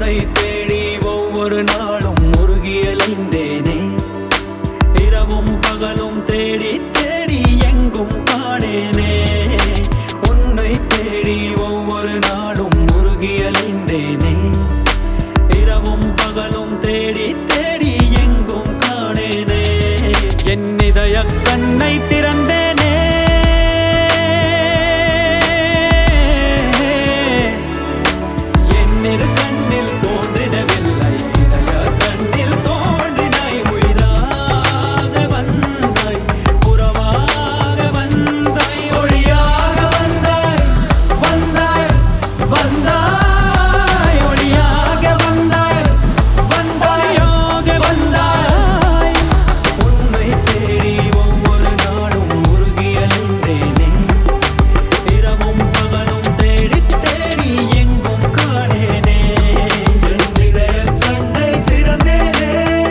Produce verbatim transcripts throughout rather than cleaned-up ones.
உன்னை தேடி ஒவ்வொரு நாளும் முருகியலைந்தேனே. இரவும் பகலும் தேடி தேடி எங்கும் காணேனே. உன்னை தேடி ஒவ்வொரு நாளும் முருகியலைந்தேனே. இரவும் பகலும் தேடி தேடி எங்கும் காணேனே. என் இதய கண்ணை திறந்தேனே. என் இரு கண்ணில் தோன்றிடவில்லை, இதய கண்ணில் தோன்றினாய். உயிராக வந்தாய், உறவாக வந்தாய், ஒளியாக வந்தாய், வந்தாய் வந்தாய், ஒளியாக வந்தாய், வந்தாயாக வந்தாய். உன்னை தேடி ஒவ்வொரு நாளும் முருகியலைந்தேனே. இரவும் பகலும் தேடி தேடி எங்கும் காணேனே. என் இதய கண்ணை திறந்தேனே.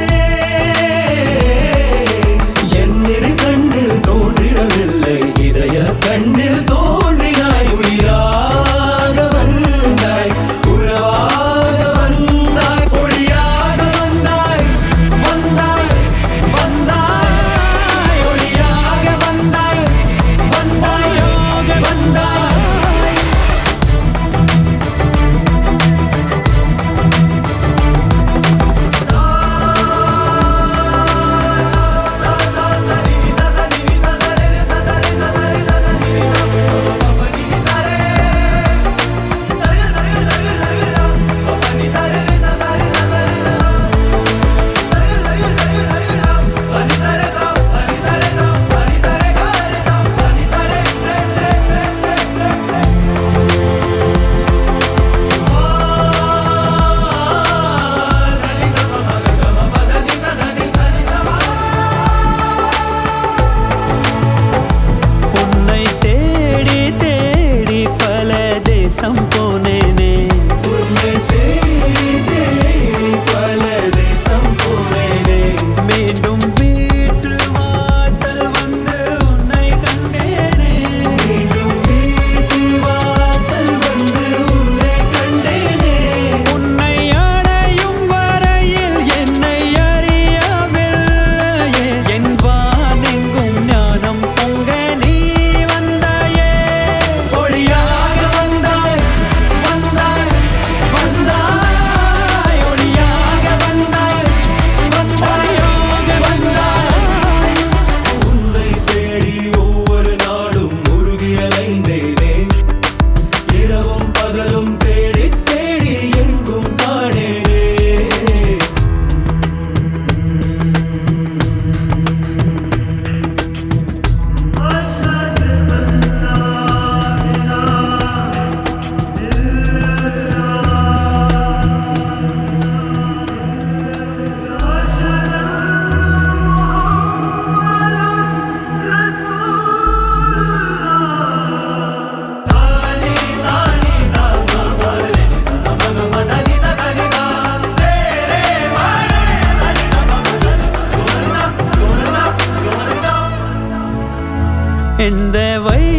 என் இரு கண்ணில் தோன்றிடவில்லை, இதய கண்ணில் தோன்றினாய். உயிராக வந்தாய், உறவாக வந்தாய், ஒளியாக வந்தாய், வந்தாய் வந்தாய், ஒளியாக வந்தாய், வந்தாயாக வந்தாய். உன்னை தேடி தேடி பல தேசம் போனேனே. உன்னை தேடி தேடி பல தேசம் போனேனே. மீண்டும் வீட்டு வாசல் வந்து உன்னை கண்டேனே. மீண்டும் வீட்டு வாசல் வந்து உன்னை கண்டேனே. உன்னை அடையும் வரையில் என்னை அறியவில்லையே. என் வானெங்கும் ஞானம் பொங்க நீ வந்தாயே. ஒளியாக வந்தாய், வந்தாய் வந்தாய், ஒளியாக வந்தாய், வந்தாயாக வந்தாய். உன்னை தேடி ஒவ்வொரு நாளும் முருகியலைந்தேனே. இரவும் பகலும் தேடி தேடி எங்கும் காணேனே. இந்த வை